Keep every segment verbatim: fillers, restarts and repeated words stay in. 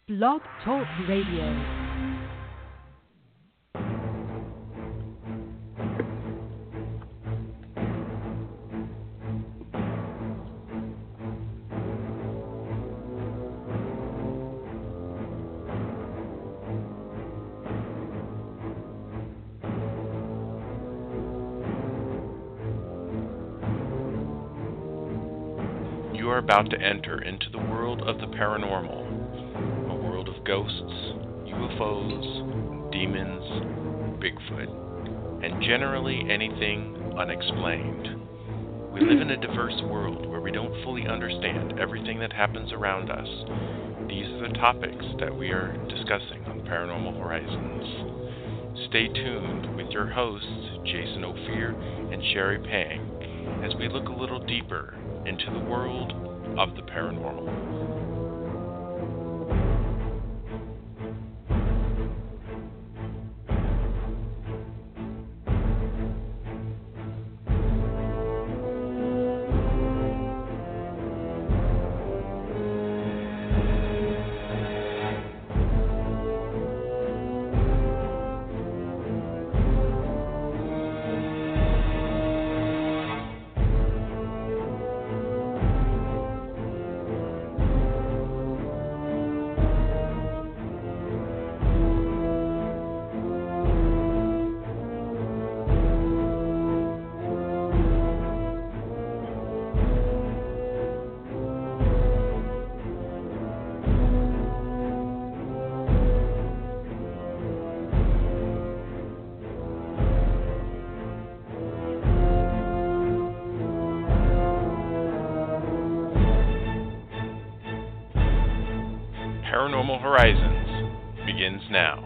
Blog Talk Radio. You are about to enter into the world of the paranormal, a world of ghosts, U F Os, demons, Bigfoot, and generally anything unexplained. We live in a diverse world where we don't fully understand everything that happens around us. These are the topics that we are discussing on Paranormal Horizons. Stay tuned with your hosts, Jason Ophir and Sherry Pang, as we look a little deeper into the world of the paranormal. Paranormal Horizons begins now.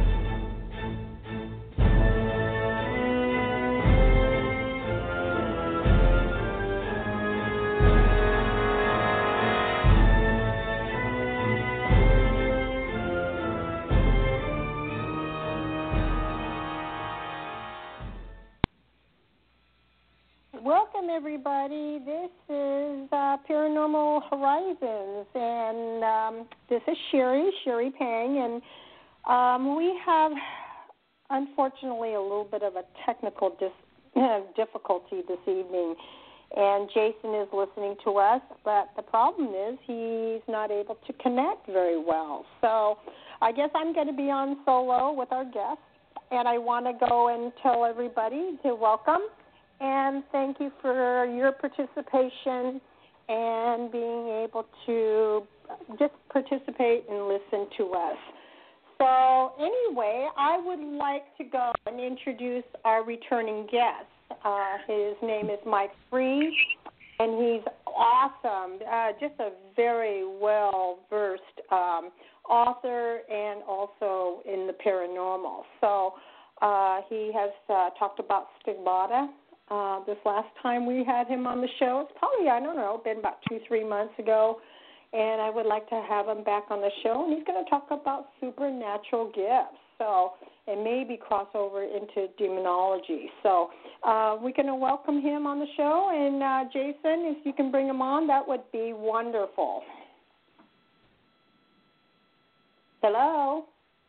Welcome, everybody. This is uh, Paranormal Horizons, and um, this is Sherry, Sherry Pang, and um, we have, unfortunately, a little bit of a technical dis- difficulty this evening, and Jason is listening to us, but the problem is he's not able to connect very well. So I guess I'm going to be on solo with our guest, and I want to go and tell everybody to welcome and thank you for your participation and being able to just participate and listen to us. So anyway, I would like to go and introduce our returning guest. Uh, his name is Mike Free, and he's awesome, uh, just a very well-versed um, author and also in the paranormal. So uh, he has uh, talked about stigmata. Uh, this last time we had him on the show, it's probably, I don't know, been about two, three months ago, and I would like to have him back on the show, and he's going to talk about supernatural gifts, so, and maybe cross over into demonology. So uh, we're going to welcome him on the show, and uh, Jason, if you can bring him on, that would be wonderful. Hello?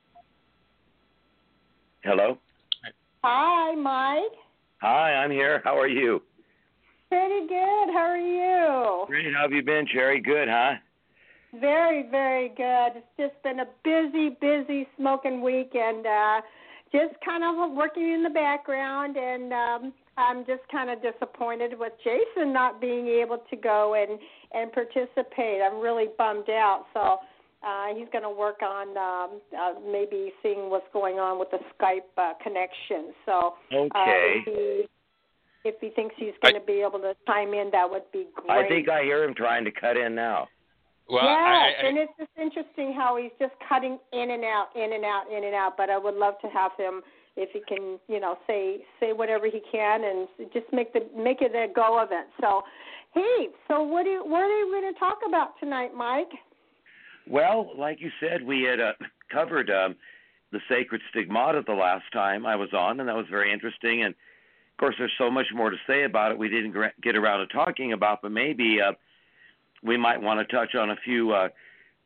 Hello? Hi, Mike. Hi, I'm here. How are you? Pretty good. How are you? Great. How have you been, Sherry? Good, huh? Very, very good. It's just been a busy, busy smoking week, and uh, just kind of working in the background, and um, I'm just kind of disappointed with Jason not being able to go and, and participate. I'm really bummed out, so uh, he's going to work on um, uh, maybe seeing what's going on with the Skype uh, connection. So okay. uh, if, he, if he thinks he's going to be able to chime in, that would be great. I think I hear him trying to cut in now. Well, yes, I, I, and it's just interesting how he's just cutting in and out, in and out, in and out. But I would love to have him, if he can, you know, say say whatever he can, and just make the make it a go of it. So, hey, so what do you, what are you going to talk about tonight, Mike? Well, like you said, we had uh, covered um, the sacred stigmata the last time I was on, and that was very interesting. And of course, there's so much more to say about it we didn't get around to talking about, but maybe uh, we might want to touch on a few uh,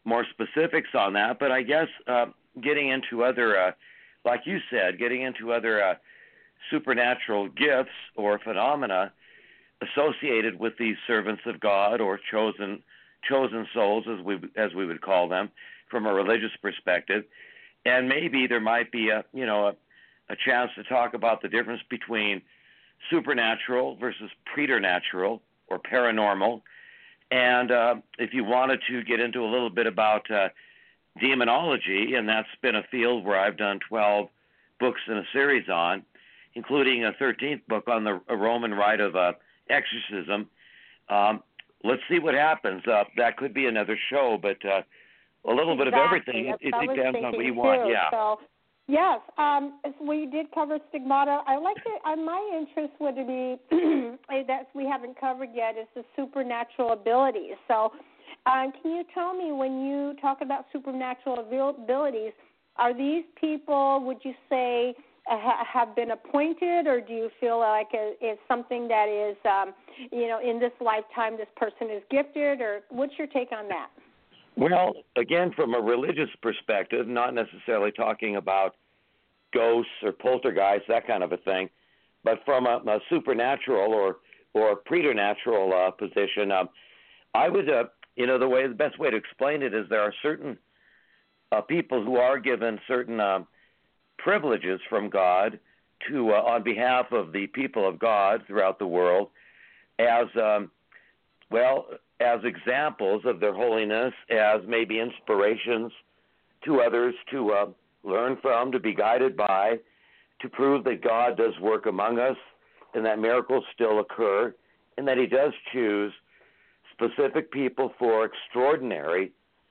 more specifics on that. But I guess uh, getting into other, uh, like you said, getting into other uh, supernatural gifts or phenomena associated with these servants of God or chosen chosen souls, as we as we would call them, from a religious perspective, and maybe there might be a you know a, a chance to talk about the difference between supernatural versus preternatural or paranormal, and uh, if you wanted to get into a little bit about uh, demonology, and that's been a field where I've done twelve books in a series on, including a thirteenth book on the Roman rite of uh, exorcism. Um, let's see what happens. Uh, that could be another show, but uh, a little exactly. bit of everything. It, it depends on what you want. Too. Yeah. So, yes, um, we did cover stigmata. I like it. Uh, my interest would be that we haven't covered yet is the supernatural abilities. So, uh, can you tell me, when you talk about supernatural abilities, are these people, would you say, ha- have been appointed, or do you feel like it's something that is, um, you know, in this lifetime this person is gifted, or what's your take on that? Well, again, from a religious perspective, not necessarily talking about ghosts or poltergeists, that kind of a thing, but from a, a supernatural or or preternatural uh, position, um, I would, uh, you know, the way the best way to explain it is there are certain uh, people who are given certain um, privileges from God to, uh, on behalf of the people of God throughout the world, as um, well as examples of their holiness, as maybe inspirations to others to uh, learn from, to be guided by, to prove that God does work among us and that miracles still occur, and that he does choose specific people for extraordinary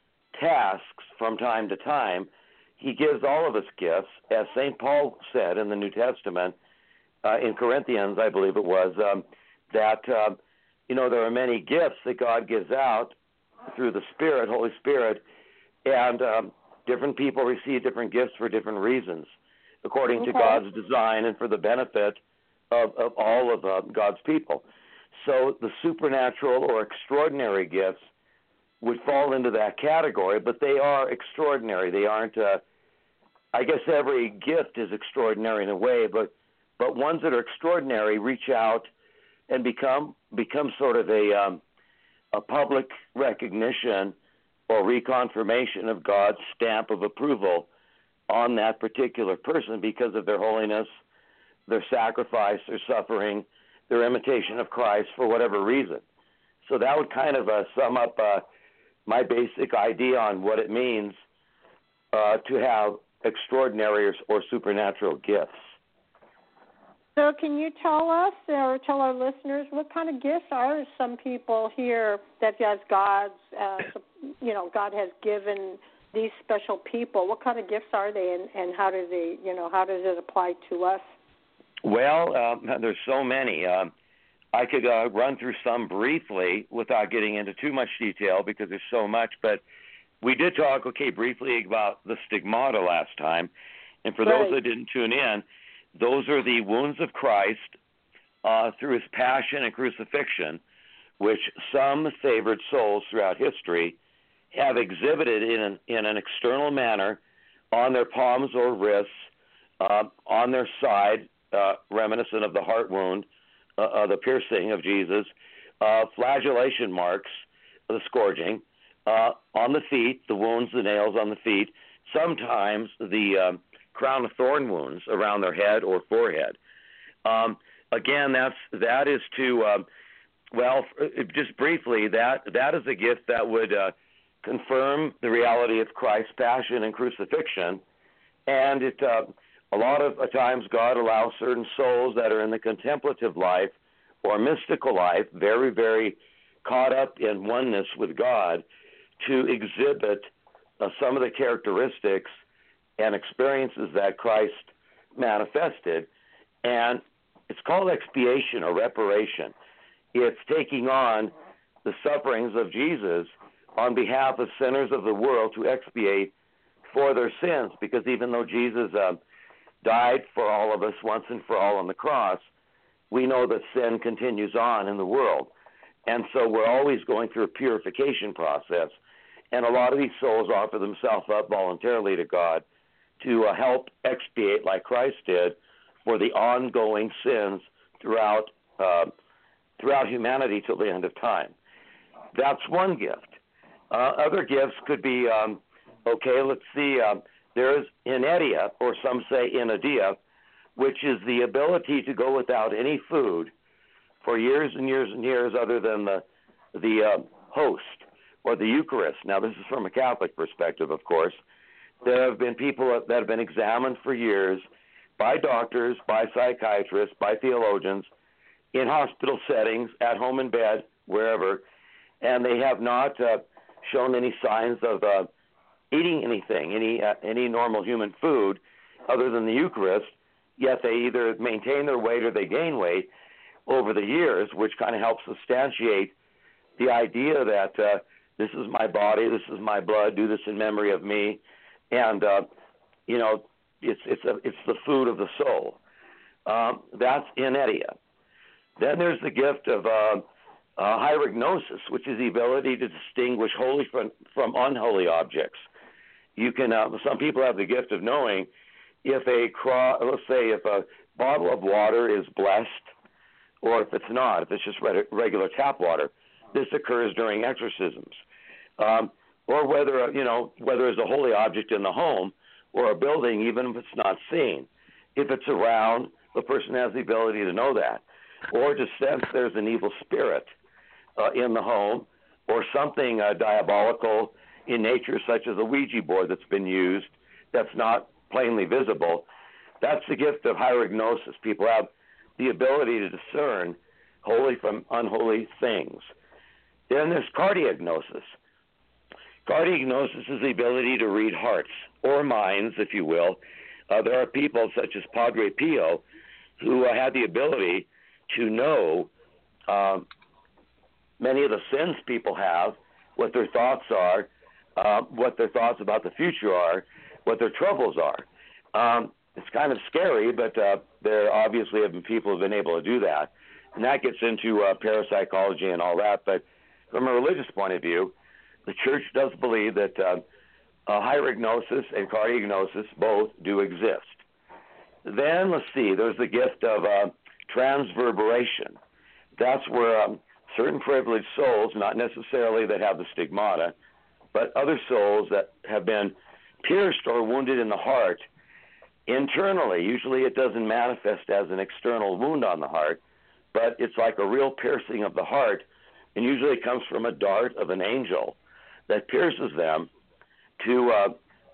tasks from time to time. He gives all of us gifts, as Saint Paul said in the New Testament, uh, in Corinthians, I believe it was, um, that, uh, you know, there are many gifts that God gives out through the Spirit, Holy Spirit, and um, different people receive different gifts for different reasons, according okay. to God's design and for the benefit of, of all of uh, God's people. So the supernatural or extraordinary gifts would fall into that category, but they are extraordinary. They aren't, uh, I guess every gift is extraordinary in a way, but but ones that are extraordinary reach out and become become sort of a um, a public recognition or reconfirmation of God's stamp of approval on that particular person because of their holiness, their sacrifice, their suffering, their imitation of Christ for whatever reason. So that would kind of uh, sum up uh, my basic idea on what it means uh, to have extraordinary or, or supernatural gifts. So can you tell us or tell our listeners what kind of gifts are some people here that as God's, uh, you know, God has given these special people? What kind of gifts are they, and, and how do they, you know, how does it apply to us? Well, um, there's so many. Um, I could uh, run through some briefly without getting into too much detail because there's so much, but we did talk, okay, briefly about the stigmata last time, and for right. those that didn't tune in, those are the wounds of Christ uh, through his passion and crucifixion, which some favored souls throughout history have exhibited in an, in an external manner on their palms or wrists, uh, on their side, uh, reminiscent of the heart wound, uh, uh, the piercing of Jesus, uh, flagellation marks, the scourging, uh, on the feet, the wounds, the nails on the feet, sometimes the um, crown of thorn wounds around their head or forehead. Um, again, that's that is to um, well, just briefly, that that is a gift that would uh, confirm the reality of Christ's passion and crucifixion, and it uh, a lot of times God allows certain souls that are in the contemplative life or mystical life, very very caught up in oneness with God, to exhibit uh, some of the characteristics and experiences that Christ manifested. And it's called expiation or reparation. It's taking on the sufferings of Jesus on behalf of sinners of the world to expiate for their sins, because even though Jesus uh, died for all of us once and for all on the cross, we know that sin continues on in the world. And so we're always going through a purification process. And a lot of these souls offer themselves up voluntarily to God to uh, help expiate, like Christ did, for the ongoing sins throughout uh, throughout humanity till the end of time. That's one gift. Uh, other gifts could be, um, okay, let's see, uh, there's inedia, or some say inadia, which is the ability to go without any food for years and years and years other than the, the uh, host or the Eucharist. Now, this is from a Catholic perspective, of course. There have been people that have been examined for years by doctors, by psychiatrists, by theologians, in hospital settings, at home in bed, wherever, and they have not uh, shown any signs of uh, eating anything, any uh, any normal human food other than the Eucharist, yet they either maintain their weight or they gain weight over the years, which kind of helps substantiate the idea that uh, this is my body, this is my blood, do this in memory of me, and, uh, you know, it's, it's, a, it's the food of the soul. Um, that's inedia. Then there's the gift of uh, uh, hierognosis, which is the ability to distinguish holy from, from unholy objects. You can. Uh, some people have the gift of knowing if a cro- let's say if a bottle of water is blessed, or if it's not, if it's just re- regular tap water. This occurs during exorcisms, um, or whether you know whether it's a holy object in the home or a building, even if it's not seen. If it's around, the person has the ability to know that, or to sense there's an evil spirit uh, in the home, or something uh, diabolical in nature, such as a Ouija board that's been used that's not plainly visible. That's the gift of hierognosis. People have the ability to discern holy from unholy things. Then there's cardiognosis. Cardiognosis is the ability to read hearts, or minds, if you will. Uh, there are people such as Padre Pio who uh, had the ability to know um, many of the sins people have, what their thoughts are, uh, what their thoughts about the future are, what their troubles are. Um, it's kind of scary, but uh, there obviously have been people who have been able to do that. And that gets into uh, parapsychology and all that. But from a religious point of view, the Church does believe that uh, uh, hierognosis and cardiognosis both do exist. Then, let's see, there's the gift of uh, transverberation. That's where um, certain privileged souls, not necessarily that have the stigmata, but other souls that have been pierced or wounded in the heart internally. Usually it doesn't manifest as an external wound on the heart, but it's like a real piercing of the heart, and usually it comes from a dart of an angel that pierces them to uh,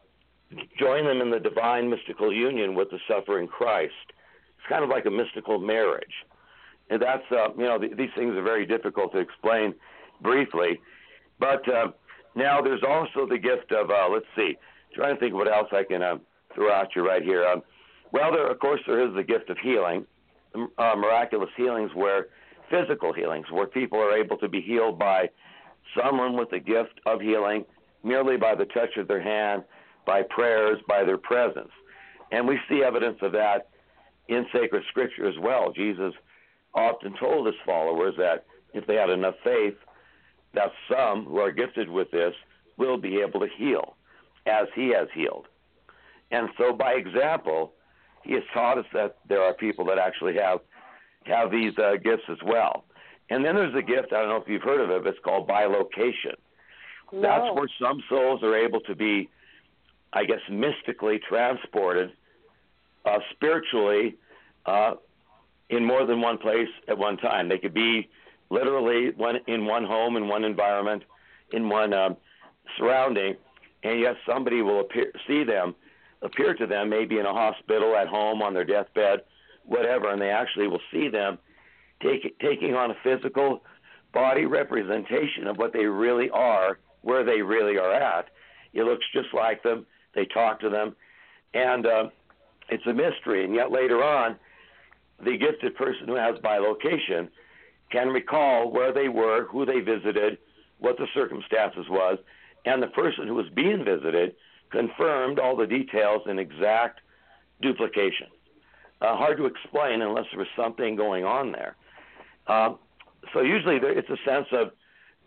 join them in the divine mystical union with the suffering Christ. It's kind of like a mystical marriage. And that's, uh, you know, th- these things are very difficult to explain briefly. But uh, now there's also the gift of, uh, let's see, trying to think what else I can uh, throw at you right here. Um, well, there, of course, there is the gift of healing, uh, miraculous healings, where physical healings, where people are able to be healed by someone with the gift of healing merely by the touch of their hand, by prayers, by their presence. And we see evidence of that in sacred scripture as well. Jesus often told his followers that if they had enough faith, that some who are gifted with this will be able to heal as he has healed. And so by example, he has taught us that there are people that actually have have these uh, gifts as well. And then there's a gift, I don't know if you've heard of it, but it's called bilocation. No. That's where some souls are able to be, I guess, mystically transported uh, spiritually uh, in more than one place at one time. They could be literally one in one home, in one environment, in one um, surrounding, and yet somebody will appear, see them, appear to them, maybe in a hospital, at home, on their deathbed, whatever, and they actually will see them take, taking on a physical body representation of what they really are, where they really are at. It looks just like them. They talk to them, and uh, it's a mystery. And yet later on, the gifted person who has bilocation can recall where they were, who they visited, what the circumstances was, and the person who was being visited confirmed all the details in exact duplication. Uh, hard to explain unless there was something going on there. Uh, so usually there, it's a sense of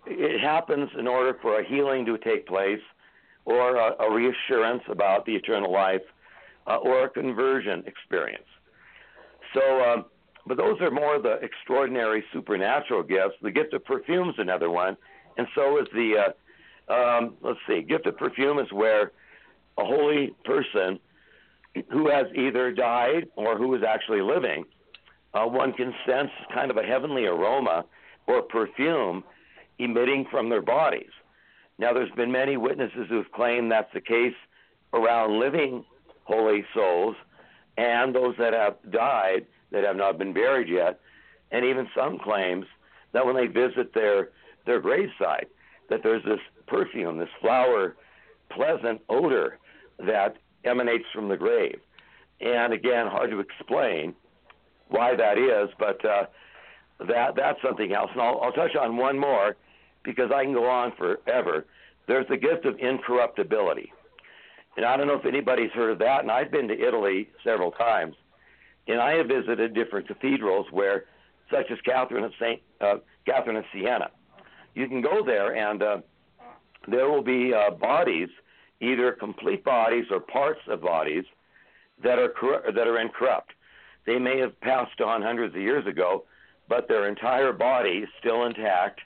it happens in order for a healing to take place, or a, a reassurance about the eternal life, uh, or a conversion experience. So, um, but those are more the extraordinary supernatural gifts. The gift of perfume is another one, and so is the, uh, um, let's see, gift of perfume is where a holy person who has either died or who is actually living, uh, one can sense kind of a heavenly aroma or perfume emitting from their bodies. Now, there's been many witnesses who have claimed that's the case around living holy souls and those that have died that have not been buried yet, and even some claims that when they visit their, their gravesite, that there's this perfume, this flower, pleasant odor that emanates from the grave. And again, hard to explain why that is, but uh, that that's something else. And I'll, I'll touch on one more, because I can go on forever. There's the gift of incorruptibility. And I don't know if anybody's heard of that, and I've been to Italy several times, and I have visited different cathedrals where, such as Catherine of Saint uh, Catherine of Siena. You can go there, and uh, there will be uh, bodies, either complete bodies or parts of bodies, that are cor- that are incorrupt. They may have passed on hundreds of years ago, but their entire body is still intact.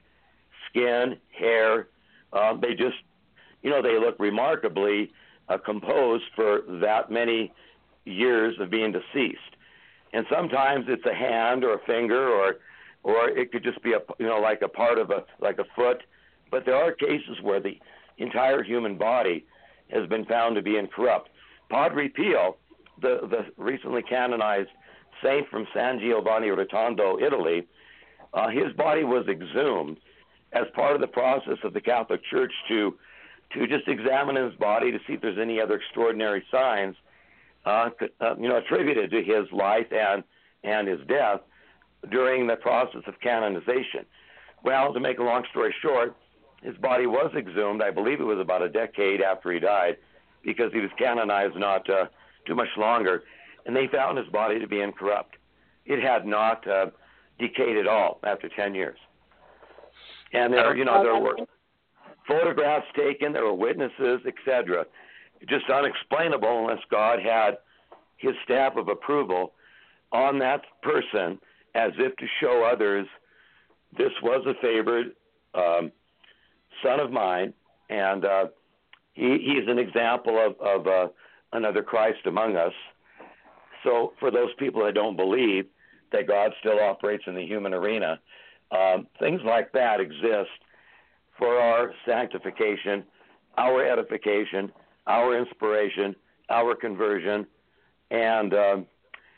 Skin, hair, uh, they just, you know, they look remarkably uh, composed for that many years of being deceased. And sometimes it's a hand or a finger, or or it could just be a, you know, like a part of a, like a foot. But there are cases where the entire human body has been found to be incorrupt. Padre Pio, the, the recently canonized saint from San Giovanni Rotondo, Italy, uh, his body was exhumed as part of the process of the Catholic Church to to just examine his body to see if there's any other extraordinary signs, uh, uh, you know, attributed to his life and and his death during the process of canonization. Well, to make a long story short, his body was exhumed. I believe it was about a decade after he died, because he was canonized not uh, too much longer, and they found his body to be incorrupt. It had not uh, decayed at all after ten years. And there, you know, there were photographs taken, there were witnesses, et cetera. Just unexplainable unless God had his stamp of approval on that person, as if to show others this was a favored um, son of mine, and uh, he, he's an example of, of uh, another Christ among us. So for those people that don't believe that God still operates in the human arena, Um, things like that exist for our sanctification, our edification, our inspiration, our conversion. And um,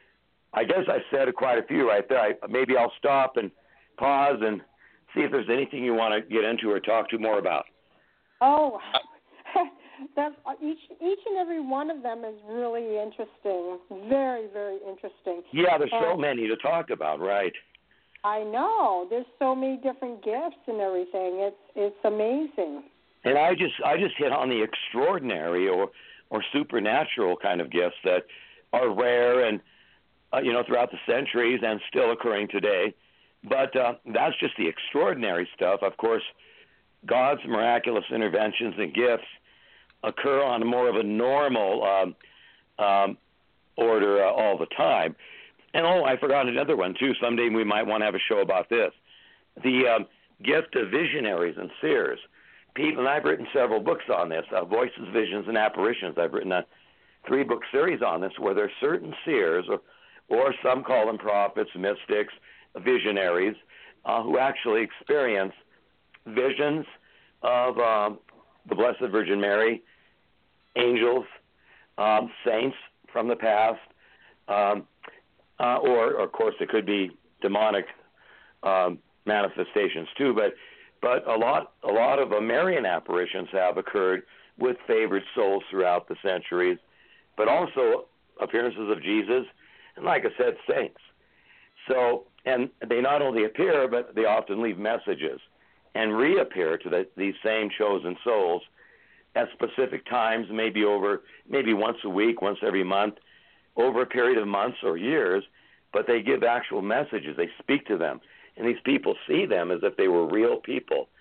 I guess I said quite a few right there. I, maybe I'll stop and pause and see if there's anything you want to get into or talk to more about. Oh, that's, each each and every one of them is really interesting. Very, very interesting. Yeah, there's and so many to talk about, right? I know. There's so many different gifts and everything. It's it's amazing. And I just I just hit on the extraordinary or or supernatural kind of gifts that are rare and uh, you know, throughout the centuries and still occurring today. But uh, that's just the extraordinary stuff. Of course, God's miraculous interventions and gifts occur on more of a normal um, um, order uh, all the time. And, oh, I forgot another one, too. Someday we might want to have a show about this. The um, gift of visionaries and seers. People, and I've written several books on this, uh, Voices, Visions, and Apparitions. I've written a three-book series on this where there are certain seers, or, or some call them prophets, mystics, visionaries, uh, who actually experience visions of um, the Blessed Virgin Mary, angels, um, saints from the past, um, Uh, or, of course, it could be demonic um, manifestations too. But, but a lot, a lot of uh, Marian apparitions have occurred with favored souls throughout the centuries, but also appearances of Jesus, and like I said, saints. So, and they not only appear, but they often leave messages and reappear to the, these same chosen souls at specific times, maybe over, maybe once a week, once every month, over a period of months or years, but they give actual messages. They speak to them, and these people see them as if they were real people,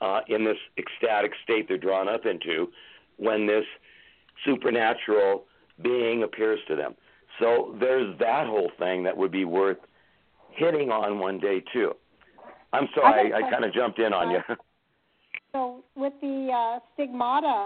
uh, in this ecstatic state they're drawn up into when this supernatural being appears to them. So there's that whole thing that would be worth hitting on one day, too. I'm sorry, I, I kind of jumped in on you. So with the uh, stigmata,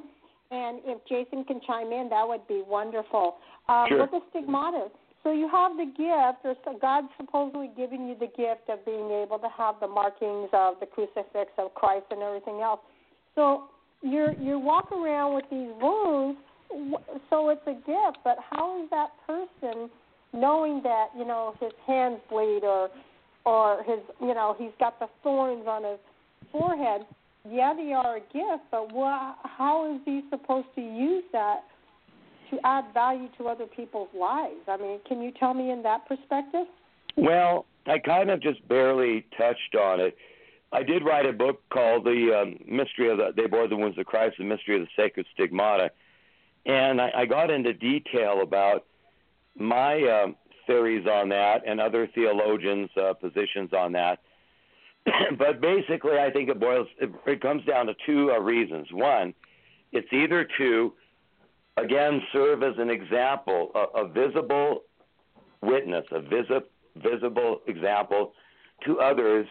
and if Jason can chime in, that would be wonderful. Um, sure. With the stigmata, so you have the gift, or so God's supposedly giving you the gift of being able to have the markings of the crucifix of Christ and everything else. So you're you walk around with these wounds, so it's a gift. But how is that person knowing that, you know, his hands bleed, or or his, you know, he's got the thorns on his forehead? Yeah, they are a gift, but what, how is he supposed to use that to add value to other people's lives? I mean, can you tell me in that perspective? Well, I kind of just barely touched on it. I did write a book called The um, Mystery of the, They Bore the Wounds of Christ, The Mystery of the Sacred Stigmata, and I, I got into detail about my uh, theories on that and other theologians' uh, positions on that. But basically, I think it boils, it, it comes down to two uh, reasons. One, it's either to, again, serve as an example, a, a visible witness, a visi- visible example to others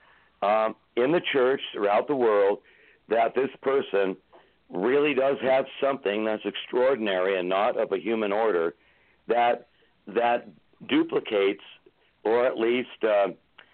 um, in the church throughout the world that this person really does have something that's extraordinary and not of a human order that that duplicates, or at least uh,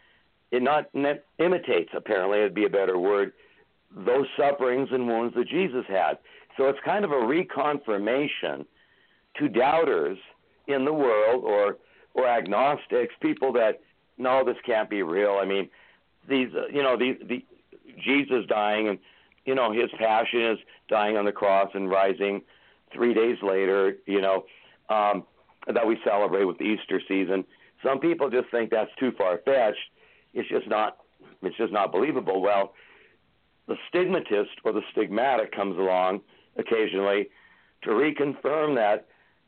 it not ne- imitates, apparently it'd be a better word, those sufferings and wounds that Jesus had. So it's kind of a reconfirmation to doubters in the world, or or agnostics, people that, no, this can't be real. I mean, these, uh, you know, the, the Jesus dying, and, you know, his passion is dying on the cross and rising three days later, you know, um, that we celebrate with the Easter season. Some people just think that's too far-fetched. It's just not, it's just not believable. Well, the stigmatist or the stigmatic comes along occasionally to reconfirm that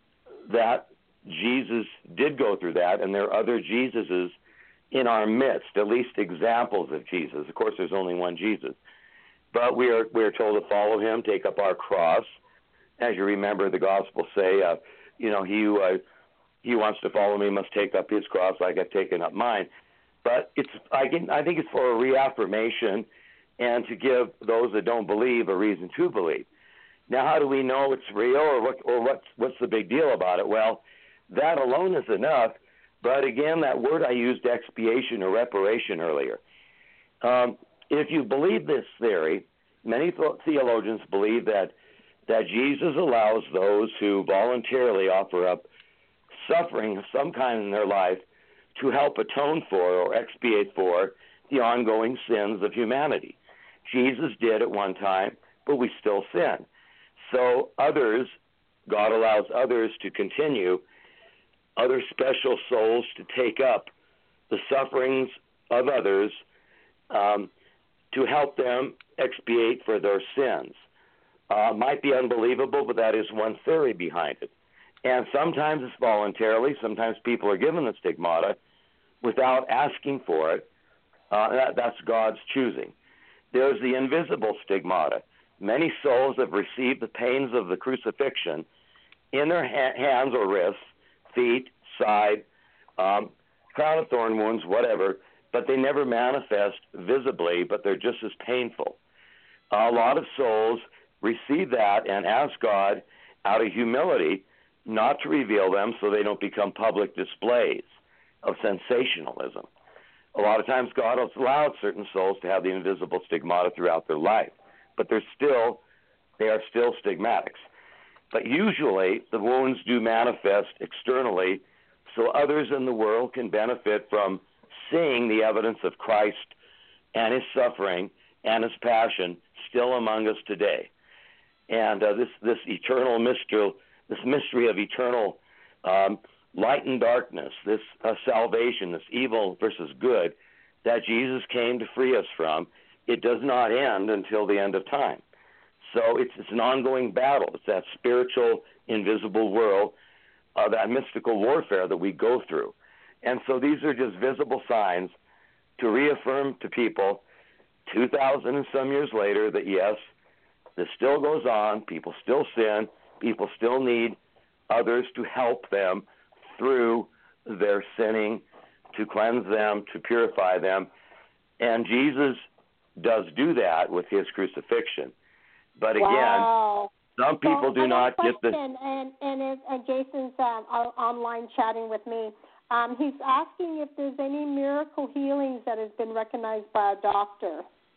that Jesus did go through that, and there are other Jesuses in our midst, at least examples of Jesus. Of course, there's only one Jesus. But we are we are told to follow him, take up our cross. As you remember, the Gospels say, uh, you know, he who uh, he wants to follow me must take up his cross like I've taken up mine. But it's I, can, I think it's for a reaffirmation and to give those that don't believe a reason to believe. Now, how do we know it's real, or what, or what's what's the big deal about it? Well, that alone is enough. But again, that word I used, expiation or reparation, earlier. Um, if you believe this theory, many theologians believe that that Jesus allows those who voluntarily offer up suffering of some kind in their life to help atone for or expiate for the ongoing sins of humanity. Jesus did at one time, but we still sin. So others, God allows others to continue, other special souls to take up the sufferings of others um, to help them expiate for their sins. Uh, might be unbelievable, but that is one theory behind it. And sometimes it's voluntarily. Sometimes people are given the stigmata without asking for it. Uh, that, that's God's choosing. There's the invisible stigmata. Many souls have received the pains of the crucifixion in their ha- hands or wrists, feet, side, um, crown of thorn wounds, whatever, but they never manifest visibly, but they're just as painful. Uh, a lot of souls receive that and ask God out of humility not to reveal them so they don't become public displays of sensationalism. A lot of times God has allowed certain souls to have the invisible stigmata throughout their life, but they're still, they are still stigmatics. But usually the wounds do manifest externally so others in the world can benefit from seeing the evidence of Christ and his suffering and his passion still among us today. And uh, this this eternal mystery, this mystery of eternal um, light and darkness, this uh, salvation, this evil versus good that Jesus came to free us from, it does not end until the end of time. So it's, it's an ongoing battle. It's that spiritual, invisible world, uh, that mystical warfare that we go through. And so these are just visible signs to reaffirm to people two thousand and some years later that, yes, this still goes on. People still sin. People still need others to help them through their sinning, to cleanse them, to purify them. And Jesus does do that with his crucifixion. But again, wow. some people so, do not question, get the... And, and, and, and Jason's um, online chatting with me. Um, he's asking if there's any miracle healings that has been recognized by a doctor.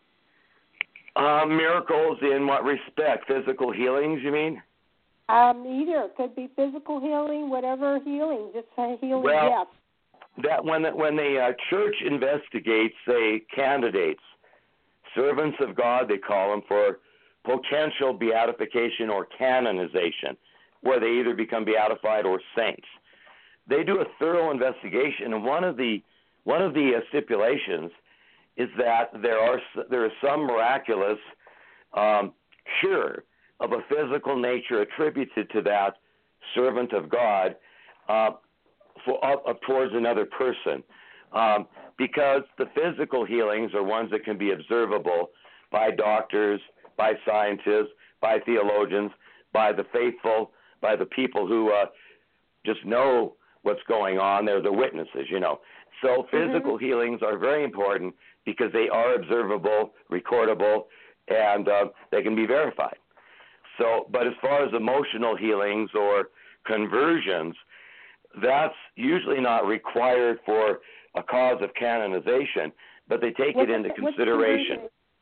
Uh, miracles in what respect? Physical healings, you mean? Um, either. Could be physical healing, whatever healing. Just say healing, well, yes. That when the, when the uh, church investigates, say, candidates, servants of God, they call them, for potential beatification or canonization, where they either become beatified or saints. They do a thorough investigation, and one of the one of the uh, stipulations is that there are there is some miraculous um, cure of a physical nature attributed to that servant of God uh, for up, up towards another person, um, because the physical healings are ones that can be observable by doctors, by scientists, by theologians, by the faithful, by the people who uh, just know what's going on. They're the witnesses, you know. So physical mm-hmm. healings are very important because they are observable, recordable, and uh, they can be verified. So, but as far as emotional healings or conversions, that's usually not required for a cause of canonization, but they take what's it into the, consideration.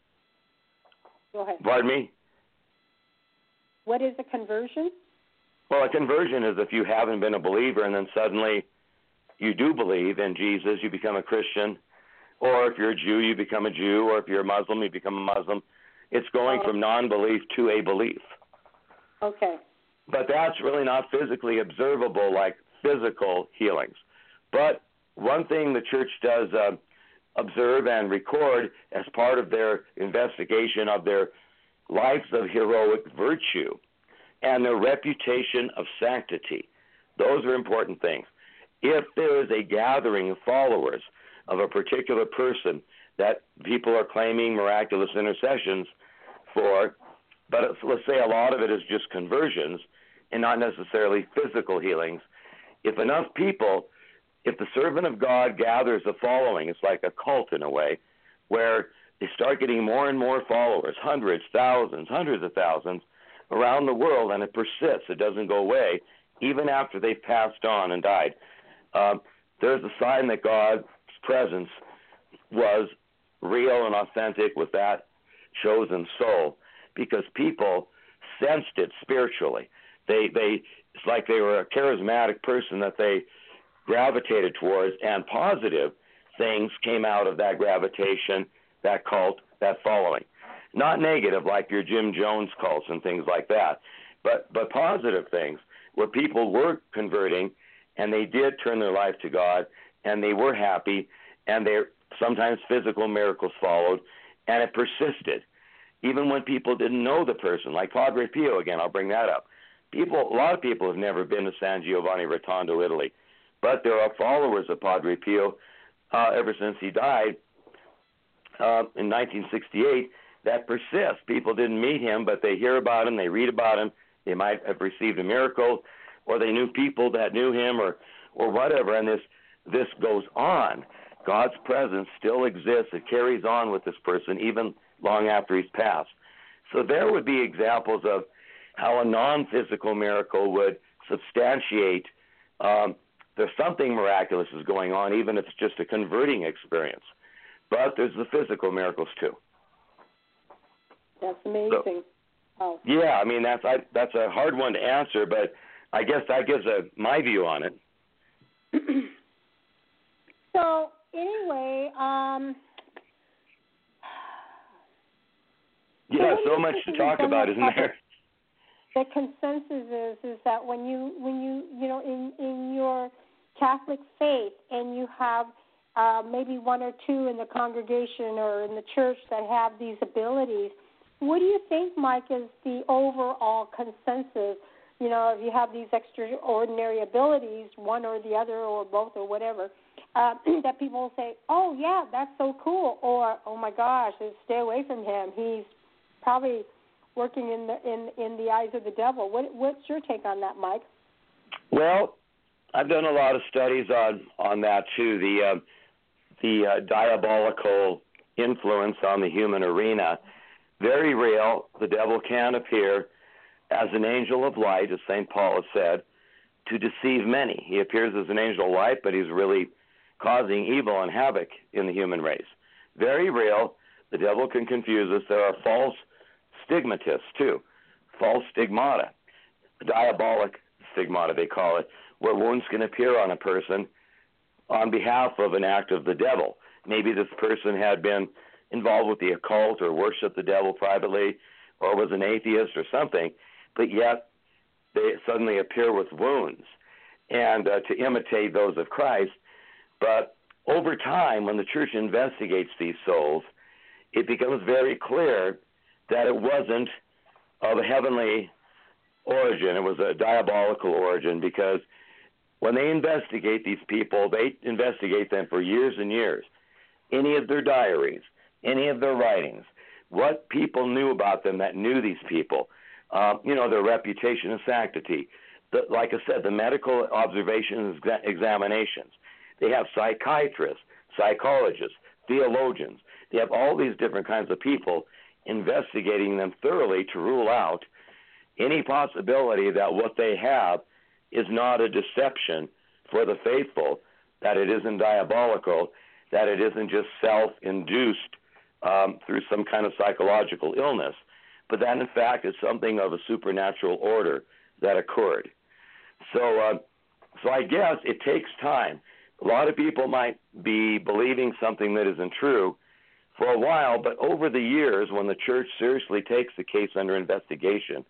Go ahead. Pardon me? What is a conversion? Well, a conversion is if you haven't been a believer and then suddenly you do believe in Jesus, you become a Christian, or if you're a Jew, you become a Jew, or if you're a Muslim, you become a Muslim. It's going oh. from non-belief to a belief. Okay. But that's really not physically observable like physical healings. But one thing the church does uh, observe and record as part of their investigation of their lives of heroic virtue and their reputation of sanctity. Those are important things. If there is a gathering of followers of a particular person that people are claiming miraculous intercessions for, but it's, let's say a lot of it is just conversions and not necessarily physical healings, if enough people, if the servant of God gathers a following, it's like a cult in a way, where they start getting more and more followers, hundreds, thousands, hundreds of thousands around the world, and it persists. It doesn't go away, even after they've passed on and died. Um, there's a sign that God's presence was real and authentic with that chosen soul, because people sensed it spiritually. They, they, it's like they were a charismatic person that they gravitated towards, and positive things came out of that gravitation, that cult, that following. Not negative like your Jim Jones cults and things like that, but but positive things where people were converting and they did turn their life to God and they were happy, and they sometimes physical miracles followed, and it persisted. Even when people didn't know the person, like Padre Pio, again, I'll bring that up. People, a lot of people have never been to San Giovanni Rotondo, Italy, but there are followers of Padre Pio uh, ever since he died uh, in nineteen sixty-eight that persist. People didn't meet him, but they hear about him, they read about him, they might have received a miracle, or they knew people that knew him, or, or whatever, and this, this goes on. God's presence still exists. It carries on with this person even long after he's passed. So there would be examples of how a non-physical miracle would substantiate um, there's something miraculous is going on, even if it's just a converting experience. But there's the physical miracles too. That's amazing. So, oh. Yeah, I mean that's I, that's a hard one to answer, but I guess that gives a my view on it. So anyway, um, yeah, so, so much to talk about, isn't there? The consensus is is that when you when you you know in in your Catholic faith and you have uh, maybe one or two in the congregation or in the church that have these abilities, what do you think, Mike, is the overall consensus? You know, if you have these extraordinary abilities, one or the other or both or whatever, uh, that people will say, oh, yeah, that's so cool, or, oh, my gosh, stay away from him. He's probably working in the in, in the eyes of the devil. What, what's your take on that, Mike? Well, I've done a lot of studies on, on that, too, the, uh, the uh, diabolical influence on the human arena. Very real. The devil can appear as an angel of light, as Saint Paul has said, to deceive many. He appears as an angel of light, but he's really causing evil and havoc in the human race. Very real. The devil can confuse us. There are false stigmatists, too. False stigmata. Diabolic stigmata, they call it, where wounds can appear on a person on behalf of an act of the devil. Maybe this person had been involved with the occult or worshiped the devil privately or was an atheist or something, but yet they suddenly appear with wounds and uh, to imitate those of Christ. But over time, when the church investigates these souls, it becomes very clear that it wasn't of a heavenly origin. It was a diabolical origin, because when they investigate these people, they investigate them for years and years. Any of their diaries, any of their writings, what people knew about them that knew these people, uh, you know, their reputation and sanctity. The, like I said, the medical observations, exa- examinations. They have psychiatrists, psychologists, theologians. They have all these different kinds of people investigating them thoroughly to rule out any possibility that what they have is not a deception for the faithful, that it isn't diabolical, that it isn't just self-induced um, through some kind of psychological illness, but that in fact is something of a supernatural order that occurred. So, uh, so I guess it takes time. A lot of people might be believing something that isn't true for a while, but over the years, when the church seriously takes the case under investigation,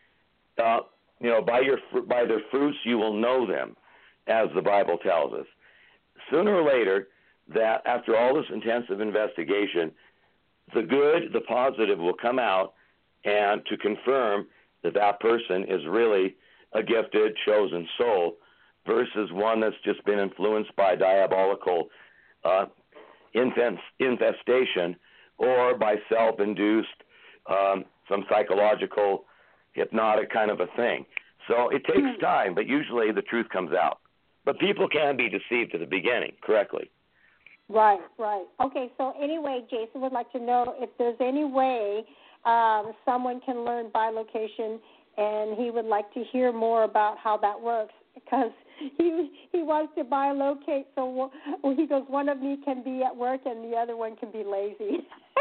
uh, you know, by your by their fruits you will know them, as the Bible tells us. Sooner or later, that after all this intensive investigation, the good, the positive will come out, and to confirm that that person is really a gifted, chosen soul, versus one that's just been influenced by diabolical uh, infestation or by self-induced, um, some psychological, hypnotic kind of a thing. So it takes time, but usually the truth comes out. But people can be deceived at the beginning, correctly. Right, right. Okay, so anyway, Jason would like to know if there's any way um, someone can learn bilocation, and he would like to hear more about how that works, because he he wants to bilocate. So well, he goes, one of me can be at work and the other one can be lazy.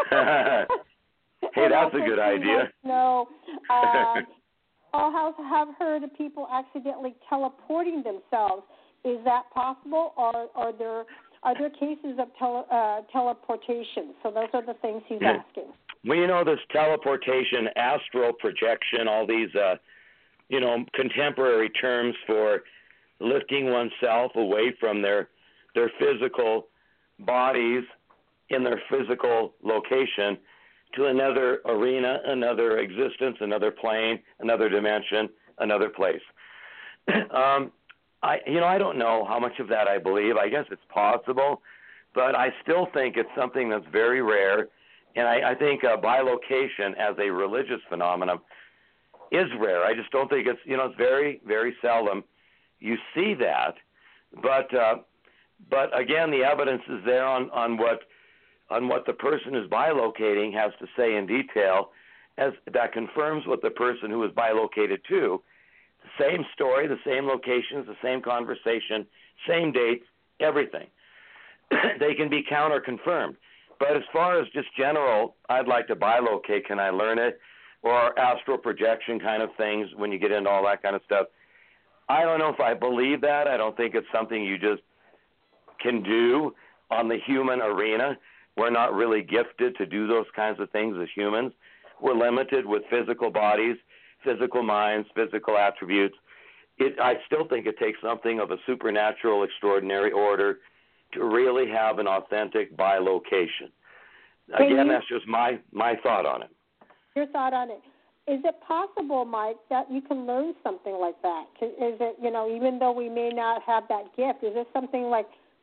Hey, that's a good idea. No, um, I have heard of people accidentally teleporting themselves. Is that possible, or are there are there cases of tele, uh, teleportation? So those are the things he's yeah. asking. Well, you know, this teleportation, astral projection, all these, uh, you know, contemporary terms for lifting oneself away from their their physical bodies in their physical location to another arena, another existence, another plane, another dimension, another place. um, I, you know, I don't know how much of that I believe. I guess it's possible, but I still think it's something that's very rare. And I, I think uh, bilocation as a religious phenomenon is rare. I just don't think it's, you know, it's very, very seldom you see that. But, uh, but again, the evidence is there on, on what on what the person who's bilocating has to say in detail, as that confirms what the person who is bilocated to. The same story, the same locations, the same conversation, same dates, everything. They can be counter-confirmed. But as far as just general, I'd like to bilocate, can I learn it, or astral projection kind of things when you get into all that kind of stuff, I don't know if I believe that. I don't think it's something you just can do on the human arena. We're not really gifted to do those kinds of things as humans. We're limited with physical bodies, physical minds, physical attributes. It, I still think it takes something of a supernatural, extraordinary order to really have an authentic bilocation. Again, you, that's just my, my thought on it. Your thought on it. Is it possible, Mike, that you can learn something like that? Is it, you know, even though we may not have that gift, is it something like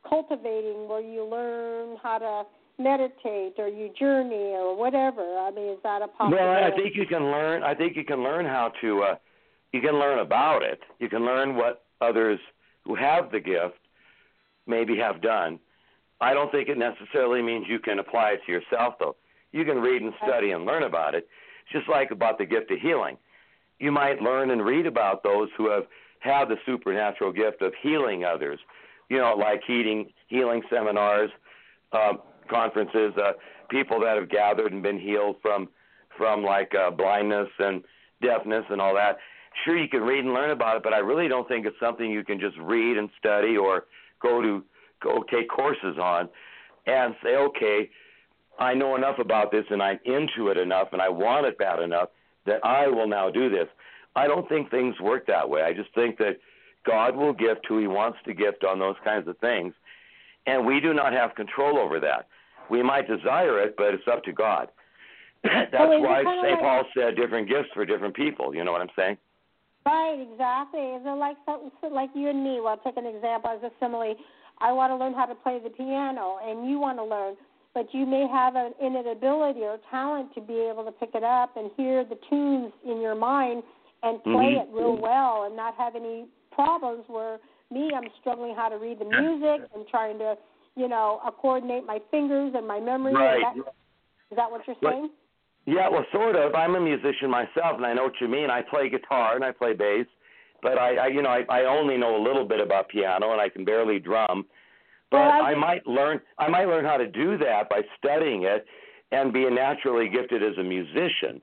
cultivating where you learn how to meditate or you journey or whatever? I mean, is that a possibility? Well, I think you can learn. I think you can learn how to. Uh, you can learn about it. You can learn what others who have the gift maybe have done. I don't think it necessarily means you can apply it to yourself, though. You can read and study and learn about it. It's just like about the gift of healing. You might learn and read about those who have had the supernatural gift of healing others. You know, like healing, healing seminars, uh, conferences, uh, people that have gathered and been healed from, from like uh, blindness and deafness and all that. Sure, you can read and learn about it, but I really don't think it's something you can just read and study or go to go take courses on and say, okay, I know enough about this and I'm into it enough and I want it bad enough that I will now do this. I don't think things work that way. I just think that God will gift who he wants to gift on those kinds of things, and we do not have control over that. We might desire it, but it's up to God. That's so why Saint like, Paul said different gifts for different people. You know what I'm saying? Right, exactly. Is it like like you and me? Well, I'll take an example as a simile. I want to learn how to play the piano, and you want to learn, but you may have an innate ability or talent to be able to pick it up and hear the tunes in your mind and play mm-hmm. it real well and not have any problems where me, I'm struggling how to read the music and trying to, you know, uh, coordinate my fingers and my memory. Right. Is that, is that what you're saying? But, yeah, well, sort of. I'm a musician myself, and I know what you mean. I play guitar and I play bass. But I, I you know, I, I only know a little bit about piano, and I can barely drum. But well, I, I might learn. I might learn how to do that by studying it, and be naturally gifted as a musician,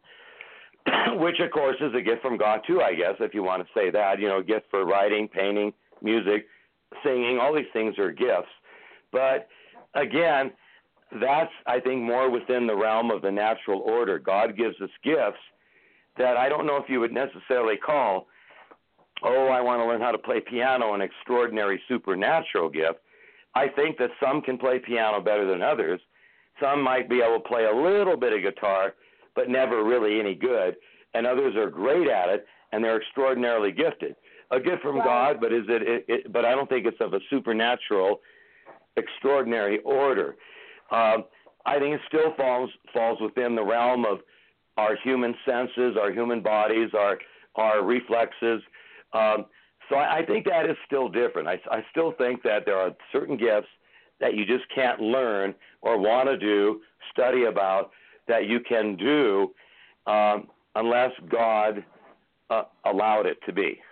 which of course is a gift from God too, I guess, if you want to say that. You know, a gift for writing, painting, music, singing. All these things are gifts. But again, that's I think more within the realm of the natural order. God gives us gifts that I don't know if you would necessarily call, oh, I want to learn how to play piano, an extraordinary supernatural gift. I think that some can play piano better than others. Some might be able to play a little bit of guitar, but never really any good. And others are great at it, and they're extraordinarily gifted. A gift from right. God, but is it, it, it? But I don't think it's of a supernatural, extraordinary order. Um, I think it still falls falls within the realm of our human senses, our human bodies, our our reflexes. Um, so I, I think that is still different. I, I still think that there are certain gifts that you just can't learn or want to do, study about, that you can do um, unless God uh, allowed it to be.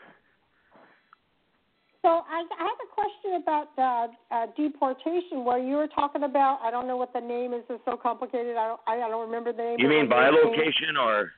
So I, I have a question about uh, uh, deportation, where you were talking about. I don't know what the name is. It's so complicated. I don't. I don't remember the name. You mean bilocation or?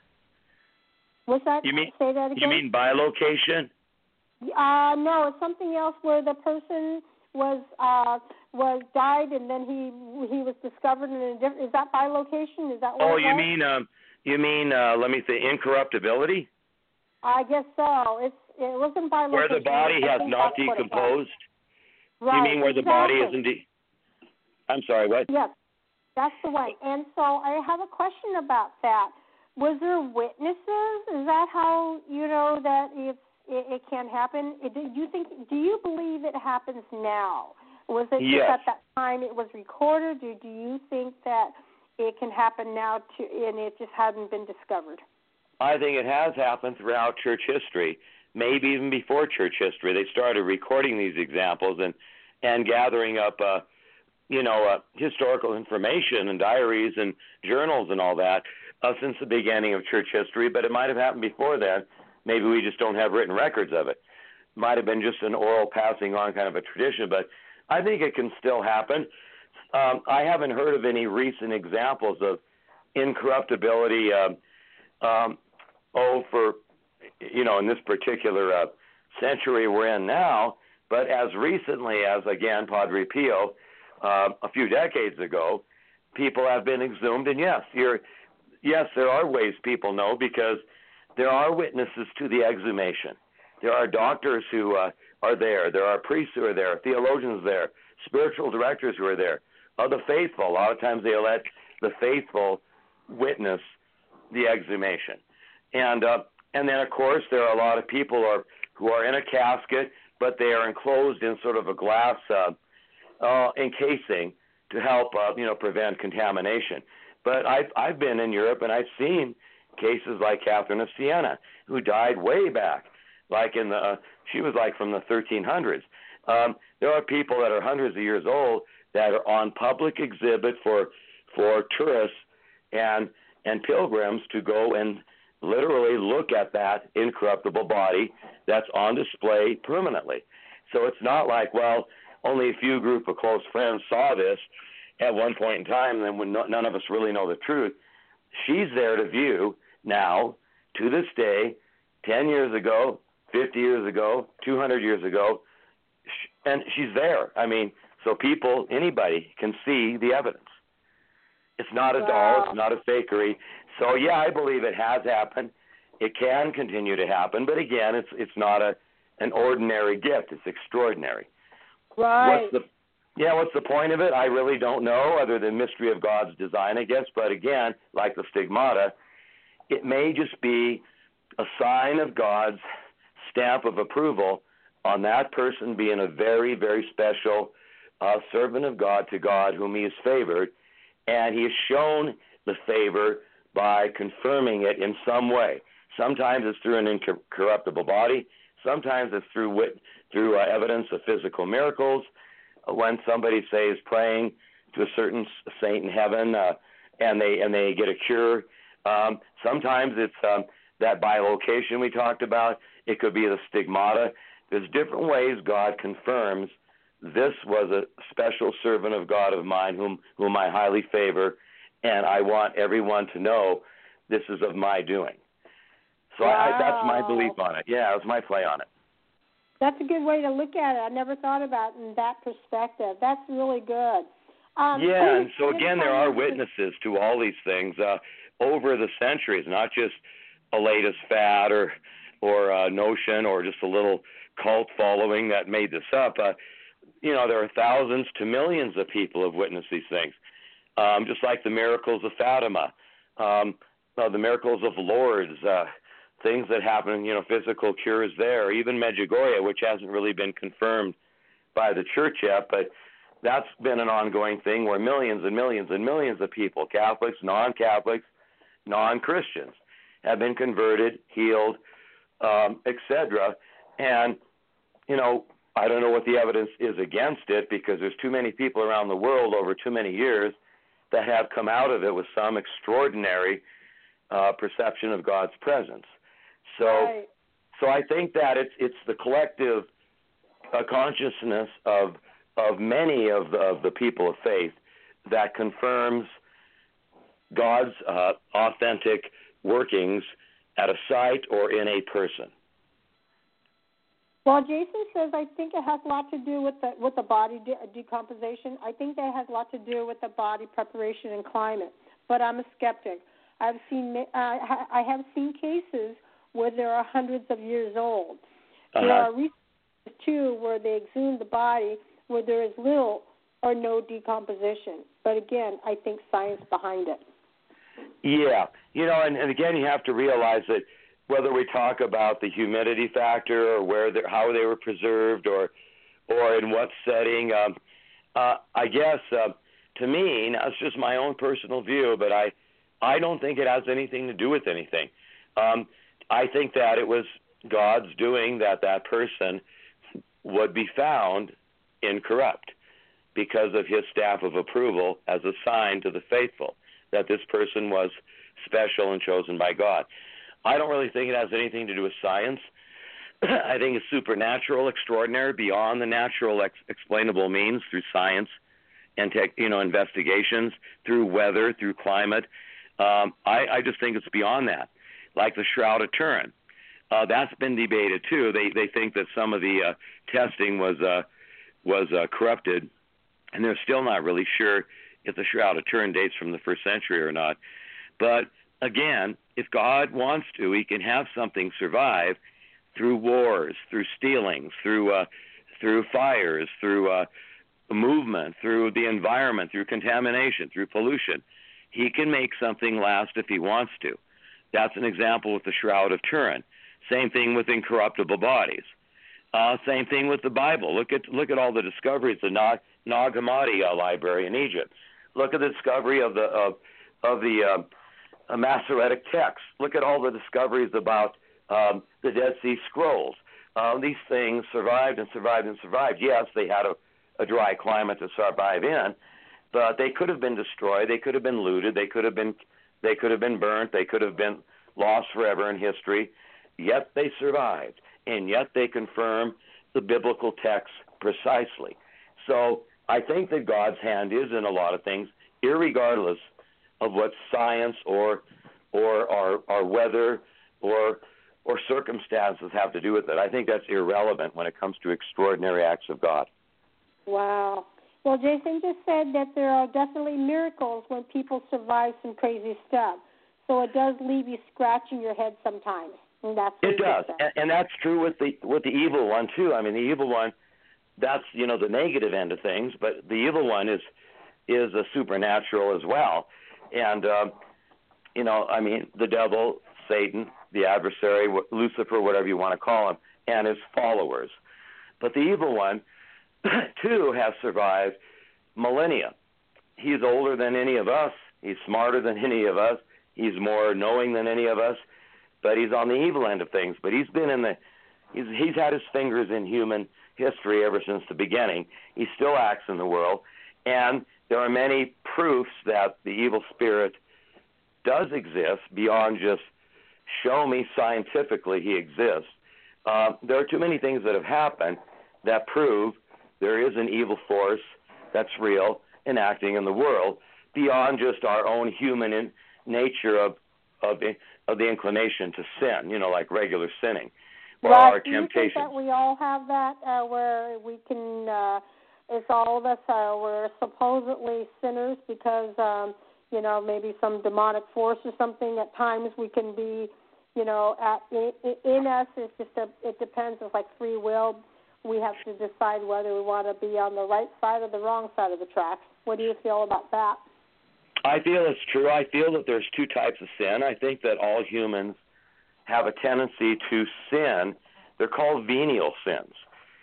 What's that? You mean? Say that again. You mean bilocation? Uh, no, it's something else where the person was uh, was died and then he he was discovered in a different. Is that bilocation? Is that what? Oh, it you was? mean um, you mean uh, let me say incorruptibility? I guess so. It's it wasn't bilocation. Where the body has not decomposed. Right. You mean where exactly. the body isn't? De- I'm sorry. What? Yes, that's the one. And so I have a question about that. Was there witnesses? Is that how you know that it's It, it can happen? Do you think? Do you believe it happens now? Was it yes. just at that time it was recorded? Or do you think that it can happen now too, and it just hadn't been discovered? I think it has happened throughout church history, maybe even before church history. They started recording these examples and and gathering up, uh, you know, uh, historical information and diaries and journals and all that uh, since the beginning of church history. But it might have happened before then. Maybe we just don't have written records of it. Might have been just an oral passing on kind of a tradition, but I think it can still happen. Um, I haven't heard of any recent examples of incorruptibility, uh, um, oh, for, you know, in this particular uh, century we're in now, but as recently as, again, Padre Pio, uh, a few decades ago, people have been exhumed, and yes, you're, yes, there are ways people know because there are witnesses to the exhumation. There are doctors who uh, are there. There are priests who are there, theologians there, spiritual directors who are there. Of the faithful, a lot of times they let the faithful witness the exhumation. And uh, and then, of course, there are a lot of people who are, who are in a casket, but they are enclosed in sort of a glass uh, uh, encasing to help, uh, you know, prevent contamination. But I've I've been in Europe and I've seen cases like Catherine of Siena, who died way back, like in the uh, she was like from the thirteen hundreds. Um, there are people that are hundreds of years old that are on public exhibit for for tourists and and pilgrims to go and literally look at that incorruptible body that's on display permanently. So it's not like, well, only a few group of close friends saw this at one point in time, and then when no, none of us really know the truth. She's there to view now, to this day, ten years ago, fifty years ago, two hundred years ago, and she's there. I mean, so people, anybody can see the evidence. It's not a wow. doll. It's not a fakery. So, yeah, I believe it has happened. It can continue to happen. But, again, it's it's not a an ordinary gift. It's extraordinary. Right. What's the, yeah, what's the point of it? I really don't know, other than mystery of God's design, I guess. But, again, like the stigmata, it may just be a sign of God's stamp of approval on that person being a very, very special uh, servant of God to God whom he has favored. And he has shown the favor by confirming it in some way. Sometimes it's through an incorruptible body. Sometimes it's through wit- through uh, evidence of physical miracles. Uh, when somebody, say, is praying to a certain saint in heaven uh, and they and they get a cure. Um, sometimes it's um, that bilocation we talked about. It could be the stigmata. There's different ways God confirms this was a special servant of God of mine whom whom I highly favor, and I want everyone to know this is of my doing. So wow. I, that's my belief on it. Yeah, that's my play on it. That's a good way to look at it. I never thought about it in that perspective. That's really good. Um, yeah, and so again, there are witnesses to all these things uh, over the centuries, not just a latest fad or or a notion or just a little cult following that made this up. Uh, you know, there are thousands to millions of people who have witnessed these things, um, just like the miracles of Fatima, um, uh, the miracles of Lourdes, uh, things that happen, you know, physical cures there, even Medjugorje, which hasn't really been confirmed by the church yet, but that's been an ongoing thing where millions and millions and millions of people, Catholics, non-Catholics, non-Christians, have been converted, healed, um, et cetera. And, you know, I don't know what the evidence is against it because there's too many people around the world over too many years that have come out of it with some extraordinary uh, perception of God's presence. So, right. so I think that it's it's the collective uh, consciousness of of many of the, of the people of faith that confirms God's uh, authentic workings at a site or in a person. Well, Jason says, I think it has a lot to do with the with the body de- decomposition. I think that has a lot to do with the body preparation and climate. But I'm a skeptic. I've seen uh, I have seen cases where there are hundreds of years old. Uh-huh. There are research too where they exhume the body where there is little or no decomposition. But again, I think science behind it. Yeah, you know, and, and again, you have to realize that whether we talk about the humidity factor or where they, how they were preserved or or in what setting, um, uh, I guess uh, to me, now it's just my own personal view, but I I don't think it has anything to do with anything. Um, I think that it was God's doing that that person would be found incorrupt because of his stamp of approval as a sign to the faithful that this person was special and chosen by God. I don't really think it has anything to do with science. I think it's supernatural, extraordinary, beyond the natural ex- explainable means through science and tech, you know, investigations, through weather, through climate. Um, I, I just think it's beyond that. Like the Shroud of Turin, uh, that's been debated too. They they think that some of the uh, testing was uh, was uh, corrupted, and they're still not really sure if the Shroud of Turin dates from the first century or not. But again, if God wants to, he can have something survive through wars, through stealings, through uh, through fires, through uh, movement, through the environment, through contamination, through pollution. He can make something last if he wants to. That's an example with the Shroud of Turin. Same thing with incorruptible bodies. Uh, same thing with the Bible. Look at look at all the discoveries. The Nag, Nag Hammadi uh, library in Egypt. Look at the discovery of the of of the uh, Masoretic texts. Look at all the discoveries about um, the Dead Sea Scrolls. Uh, these things survived and survived and survived. Yes, they had a, a dry climate to survive in, but they could have been destroyed. They could have been looted. They could have been they could have been burnt. They could have been lost forever in history. Yet they survived, and yet they confirm the biblical text precisely. So I think that God's hand is in a lot of things, irregardless of what science or or our, our weather or or circumstances have to do with it. I think that's irrelevant when it comes to extraordinary acts of God. Wow. Well, Jason just said that there are definitely miracles when people survive some crazy stuff. So it does leave you scratching your head sometimes. And that's what it does, and, and that's true with the with the evil one too. I mean, the evil one, that's you know the negative end of things, but the evil one is is a supernatural as well. And um, you know, I mean, the devil, Satan, the adversary, Lucifer, whatever you want to call him, and his followers. But the evil one, too, has survived millennia. He's older than any of us. He's smarter than any of us. He's more knowing than any of us. But he's on the evil end of things. But he's been in the, he's he's had his fingers in human history ever since the beginning. He still acts in the world, and there are many proofs that the evil spirit does exist beyond just show me scientifically he exists. Uh, there are too many things that have happened that prove there is an evil force that's real and acting in the world beyond just our own human in nature of of the, of the inclination to sin, you know, like regular sinning or right. our Do you temptations. think that we all have that uh, where we can, uh, it's all of us, uh, we're supposedly sinners because, um, you know, maybe some demonic force or something. At times we can be, you know, at, in, in us, it's just a, it depends. It's like free will. We have to decide whether we want to be on the right side or the wrong side of the tracks. What do you feel about that? I feel it's true. I feel that there's two types of sin. I think that all humans have a tendency to sin. They're called venial sins.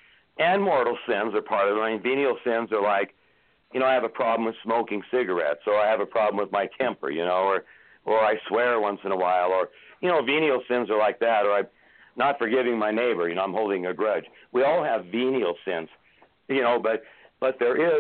And mortal sins are part of it. I mean, venial sins are like, you know, I have a problem with smoking cigarettes, or I have a problem with my temper, you know, or or I swear once in a while, or, you know, venial sins are like that, or I'm not forgiving my neighbor, you know, I'm holding a grudge. We all have venial sins, you know, but but there is,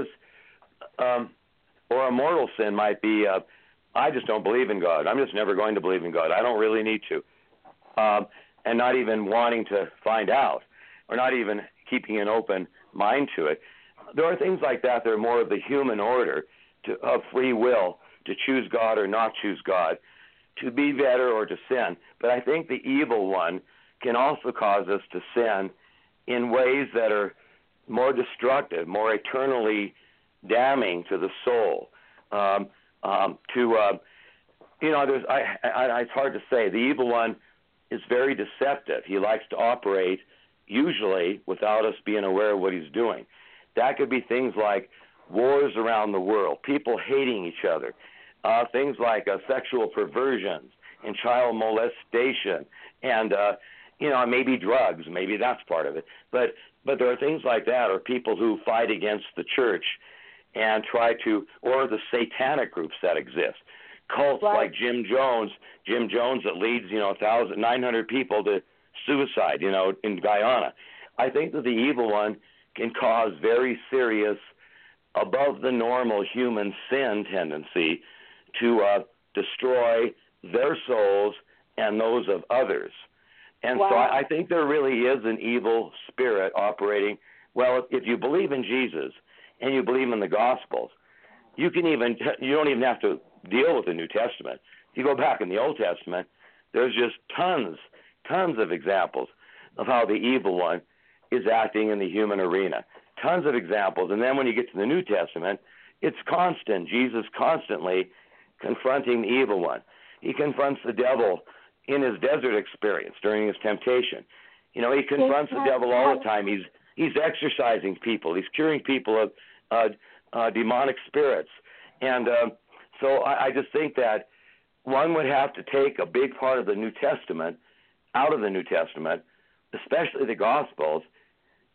um, or a mortal sin might be, uh, I just don't believe in God. I'm just never going to believe in God. I don't really need to. Um, and not even wanting to find out, or not even keeping an open mind to it. There are things like that that are more of the human order to, of free will to choose God or not choose God, to be better or to sin. But I think the evil one can also cause us to sin in ways that are more destructive, more eternally damning to the soul. Um, um, to uh, you know, there's I, I, it's hard to say. The evil one is very deceptive. He likes to operate usually without us being aware of what he's doing. That could be things like wars around the world, people hating each other, uh, things like uh, sexual perversions and child molestation, and uh, you know, maybe drugs. Maybe that's part of it. But but there are things like that, or people who fight against the church and try to, or the satanic groups that exist, cults right. like Jim Jones, Jim Jones that leads, you know, one thousand nine hundred people to suicide, you know, in Guyana. I think that the evil one can cause very serious, above the normal human sin tendency to uh, destroy their souls and those of others. And wow. so I, I think there really is an evil spirit operating. Well, if, if you believe in Jesus and you believe in the Gospels, you can even, you don't even have to deal with the New Testament. If you go back in the Old Testament, there's just tons, tons of examples of how the evil one is acting in the human arena. Tons of examples. And then when you get to the New Testament, it's constant. Jesus constantly confronting the evil one. He confronts the devil in his desert experience during his temptation. You know, he confronts the devil all the time. He's he's exorcising people. He's curing people of uh, uh, demonic spirits. And uh, so I, I just think that one would have to take a big part of the New Testament out of the New Testament, especially the Gospels,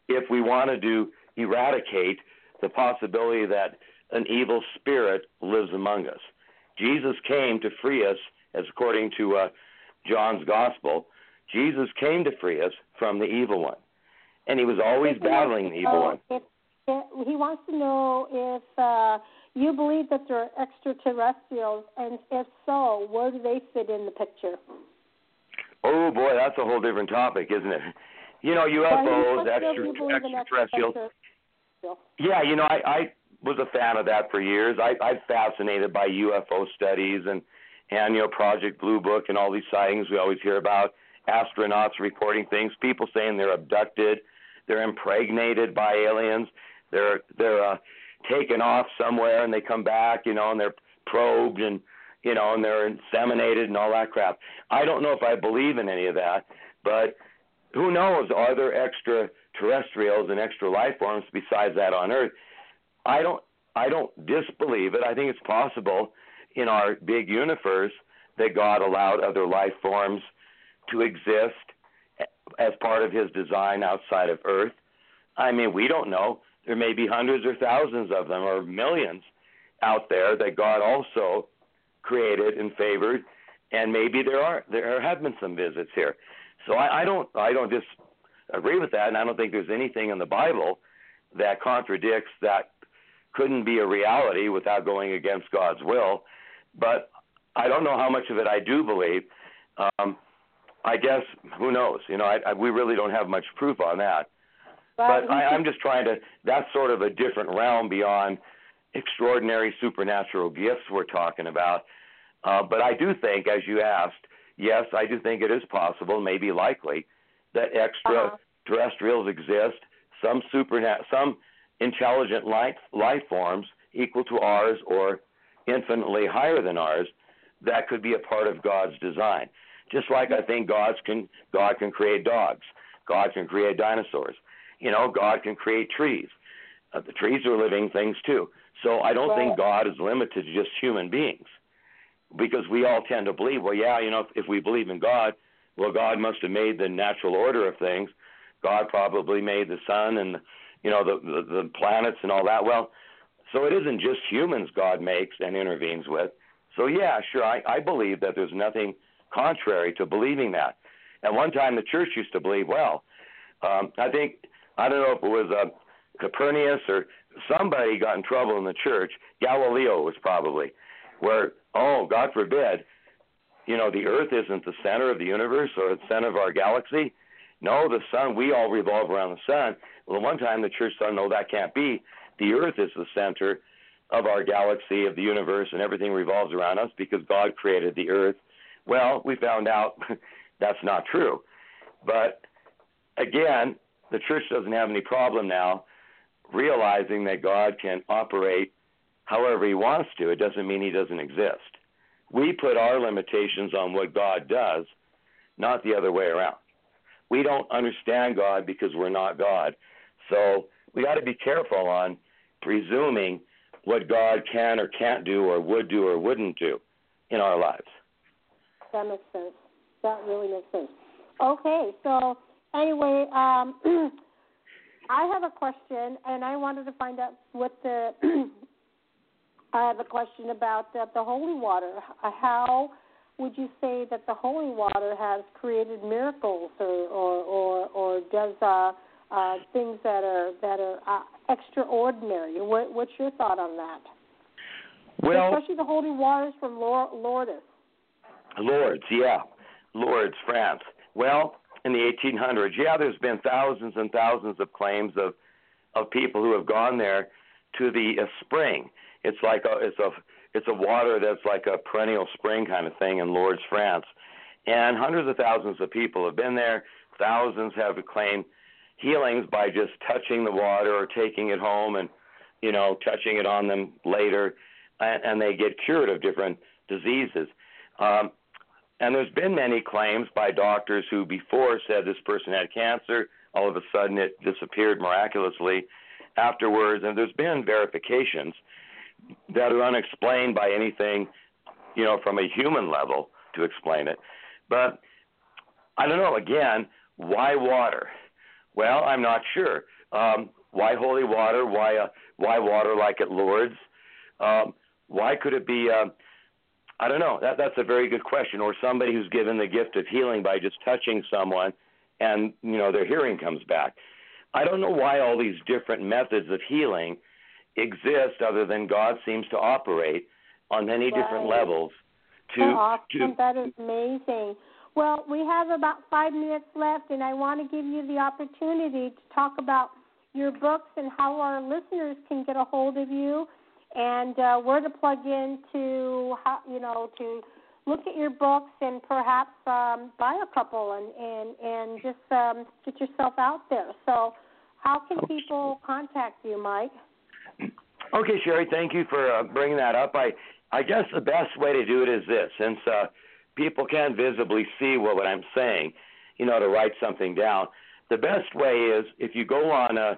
if we wanted to eradicate the possibility that an evil spirit lives among us. Jesus came to free us, as according to uh, John's Gospel, Jesus came to free us from the evil one. And he was always battling the evil one. If, if, he wants to know if uh, you believe that there are extraterrestrials, and if so, where do they fit in the picture? Oh, boy, that's a whole different topic, isn't it? You know, U F Os, extra, extraterrestrials. Yeah, you know, I, I was a fan of that for years. I, I'm fascinated by U F O studies and, and, you know, Project Blue Book and all these sightings we always hear about, astronauts reporting things, people saying they're abducted, they're impregnated by aliens, they're they're uh, taken off somewhere and they come back, you know, and they're probed and, you know, and they're inseminated and all that crap. I don't know if I believe in any of that, but who knows? Are there extraterrestrials and extra life forms besides that on Earth? I don't I don't disbelieve it. I think it's possible in our big universe that God allowed other life forms to exist as part of his design outside of Earth. I mean, we don't know. There may be hundreds or thousands of them or millions out there that God also created and favored, and maybe there are there have been some visits here. So I, I don't I don't disagree with that, and I don't think there's anything in the Bible that contradicts that couldn't be a reality without going against God's will. But I don't know how much of it I do believe. Um, I guess, who knows? You know, I, I, we really don't have much proof on that. But, but I, I'm just trying to, that's sort of a different realm beyond extraordinary supernatural gifts we're talking about. Uh, but I do think, as you asked, yes, I do think it is possible, maybe likely, that extraterrestrials uh-huh. exist, some supernat- some intelligent life, life forms equal to ours or infinitely higher than ours that could be a part of God's design. Just like I think God's can, God can create dogs. God can create dinosaurs. You know, God can create trees. Uh, the trees are living things too. So I don't right. think God is limited to just human beings, because we all tend to believe, well, yeah, you know, if, if we believe in God, well, God must have made the natural order of things. God probably made the sun and, you know, the, the, the planets and all that. Well, so it isn't just humans God makes and intervenes with. So, yeah, sure, I, I believe that there's nothing contrary to believing that. At one time, the church used to believe, well, um, I think, I don't know if it was uh, Copernicus or somebody got in trouble in the church. Galileo was probably, where, oh, God forbid, you know, the earth isn't the center of the universe or the center of our galaxy. No, the sun, we all revolve around the sun. Well, one time the church said, no, that can't be. The earth is the center of our galaxy, of the universe, and everything revolves around us because God created the earth. Well, we found out that's not true. But again, the church doesn't have any problem now realizing that God can operate however he wants to. It doesn't mean he doesn't exist. We put our limitations on what God does, not the other way around. We don't understand God because we're not God. So we got to be careful on presuming what God can or can't do or would do or wouldn't do in our lives. That makes sense. That really makes sense. Okay, so anyway, um, I have a question, and I wanted to find out what the I have a question about the, the holy water. How would you say that the holy water has created miracles, or or or, or does uh, uh, things that are that are uh, extraordinary? What, what's your thought on that? Well, especially the holy waters from Lourdes. Lourdes, yeah, Lourdes, France. Well, in the eighteen hundreds, yeah, there's been thousands and thousands of claims of of people who have gone there to the uh, spring. It's like a it's a it's a water that's like a perennial spring kind of thing in Lourdes, France, and hundreds of thousands of people have been there. Thousands have claimed healings by just touching the water or taking it home and, you know, touching it on them later, and, and they get cured of different diseases. Um, and there's been many claims by doctors who before said this person had cancer. All of a sudden it disappeared miraculously afterwards, and there's been verifications that are unexplained by anything, you know, from a human level to explain it. But I don't know, again, why water? Well, I'm not sure. Um, why holy water? Why uh, why water like at Lourdes? Um, why could it be? Uh, I don't know. That that's a very good question. Or somebody who's given the gift of healing by just touching someone, and you know their hearing comes back. I don't know why all these different methods of healing exist, other than God seems to operate on many right. different levels. To, awesome. to That is amazing. Well, we have about five minutes left, and I want to give you the opportunity to talk about your books and how our listeners can get a hold of you, and uh, where to plug in to, how, you know, to look at your books and perhaps um, buy a couple and, and, and just um, get yourself out there. So how can people contact you, Mike? Okay, Sherry, thank you for uh, bringing that up. I, I guess the best way to do it is this, since uh, people can't visibly see what, what I'm saying, you know, to write something down. The best way is if you go on uh,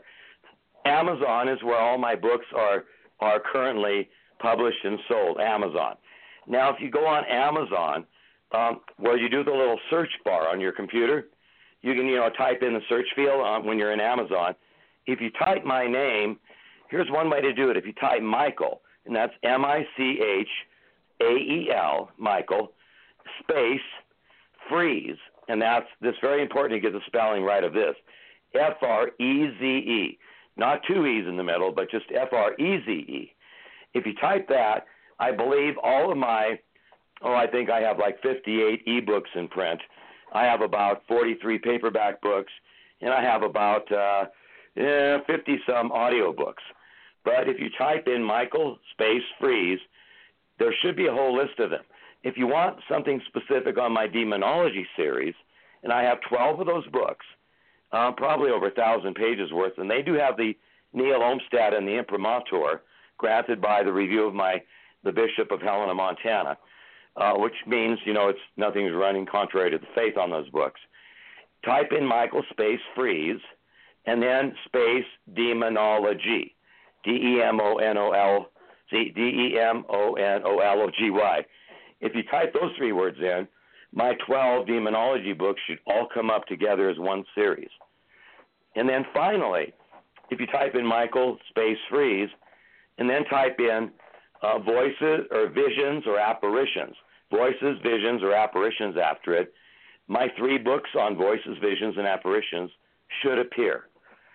Amazon is where all my books are are currently published and sold, Amazon. Now, if you go on Amazon, um, where you do the little search bar on your computer, you can, you know, type in the search field um, when you're in Amazon. If you type my name, here's one way to do it. If you type Michael, and that's M I C H A E L, Michael, space, freeze, and that's this very important to get the spelling right of this, F R E Z E. Not two E's in the middle, but just F R E Z E. If you type that, I believe all of my, oh, I think I have like fifty-eight ebooks in print. I have about forty-three paperback books, and I have about uh, eh, fifty-some audio books. But if you type in Michael space freeze, there should be a whole list of them. If you want something specific on my demonology series, and I have twelve of those books, uh, probably over a thousand pages worth, and they do have the Neil Olmsted and the Imprimatur granted by the review of my the Bishop of Helena, Montana, uh, which means, you know, it's nothing's running contrary to the faith on those books. Type in Michael space freeze, and then space demonology, D E M O N O L, D E M O N O L O G Y. If you type those three words in, my twelve demonology books should all come up together as one series. And then finally, if you type in Michael space freeze, and then type in uh, voices or visions or apparitions, voices, visions, or apparitions after it, my three books on voices, visions, and apparitions should appear.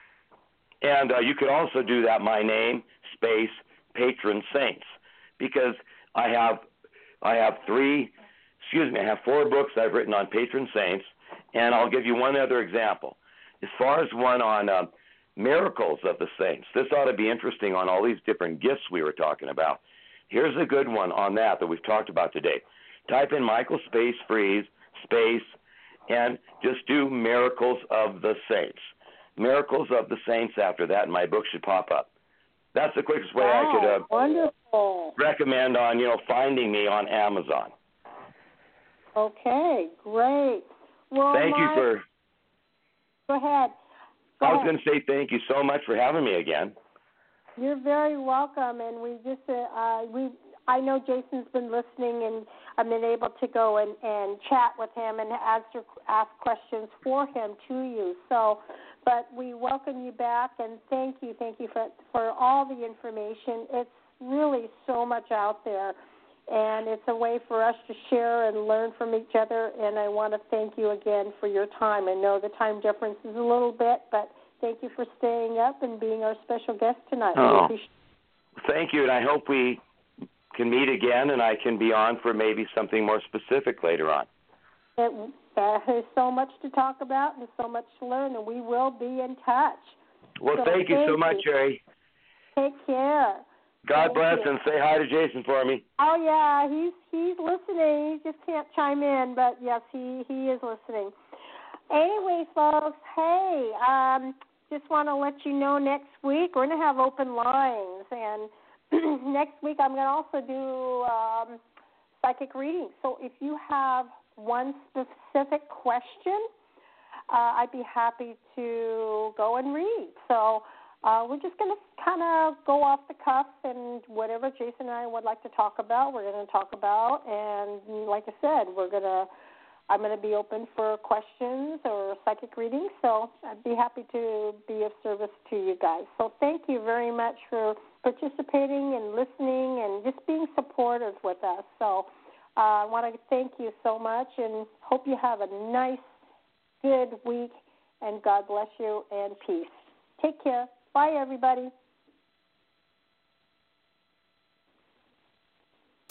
And uh, you could also do that, my name, space, patron saints, because I have I have three, excuse me, I have four books I've written on patron saints, and I'll give you one other example. As far as one on uh, miracles of the saints, this ought to be interesting on all these different gifts we were talking about. Here's a good one on that that we've talked about today. Type in Michael space freeze space and just do miracles of the saints. Miracles of the saints after that, and my book should pop up. That's the quickest way wow, I could uh, wonderful. recommend on, you know, finding me on Amazon. Okay, great. Well, thank Mike, you for. Go ahead. Go I was ahead. going to say thank you so much for having me again. You're very welcome, and we just uh, uh, we I know Jason's been listening, and I've been able to go and, and chat with him and answer ask questions for him to you. So, but we welcome you back, and thank you, thank you for for all the information. It's really so much out there, and it's a way for us to share and learn from each other. And I want to thank you again for your time. I know the time difference is a little bit, but thank you for staying up and being our special guest tonight. Oh, we thank you, and I hope we can meet again, and I can be on for maybe something more specific later on. It, there's so much to talk about and so much to learn, and we will be in touch. Well, so thank you thank so much, you. Jerry. Take care. God Thank bless, you. and say hi to Jason for me. Oh, yeah, he's he's listening. He just can't chime in, but, yes, he, he is listening. Anyway, folks, hey, um, just want to let you know next week we're going to have open lines, and next week I'm going to also do um, psychic readings. So if you have one specific question, uh, I'd be happy to go and read. So uh, we're just going to kind of go off the cuff, and whatever Jason and I would like to talk about, we're going to talk about. And like I said, we're going to I'm going to be open for questions or psychic readings, so I'd be happy to be of service to you guys. So thank you very much for participating and listening and just being supportive with us. So uh, I want to thank you so much and hope you have a nice, good week, and God bless you and peace. Take care. Bye, everybody.